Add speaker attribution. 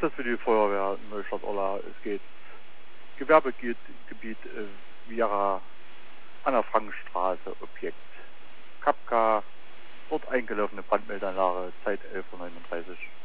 Speaker 1: Einsatz für die Feuerwehr Neustadt-Orla. Es geht Gewerbegebiet Viera an der Frankenstraße, Objekt Kapka, dort eingelaufene Brandmeldeanlage, Zeit 11:39 Uhr.